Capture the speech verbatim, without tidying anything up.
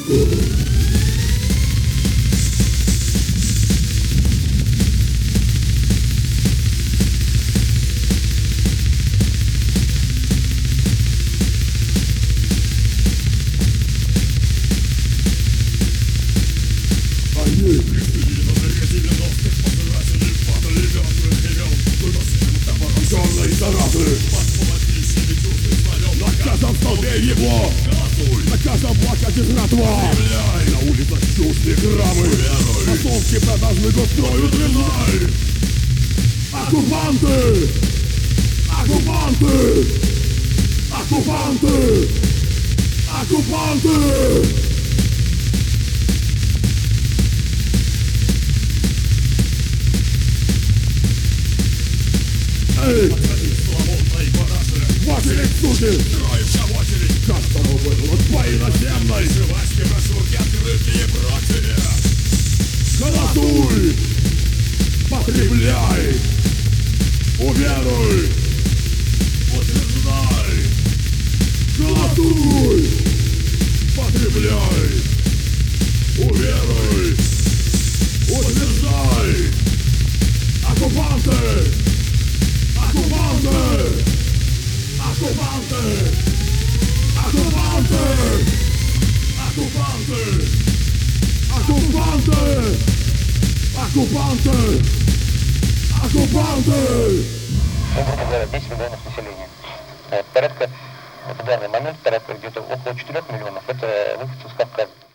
На каждом столбе его, на каждом плакате жратва. На улицах чушные граммы, масонские продажные гостроют рынок. Оккупанты! Оккупанты! Оккупанты! Оккупанты! Эй! В очередь, суки! Строимся в очередь! Каждому выдалось по иноземной! Жвачки, брошюрки, открытки и прочее! Голосуй! Потребляй! Уверуй! Утверждай! Голосуй! Потребляй! Уверуй! Утверждай! Оккупанты! Оккупанты! Оккупанты! Оккупанты! Оккупанты! Оккупанты! Оккупанты! Оккупанты! Грубо говоря, десять миллионов населения. Порядка, в данный момент, порядка где-то около четырёх миллионов, это выходцы с Кавказа.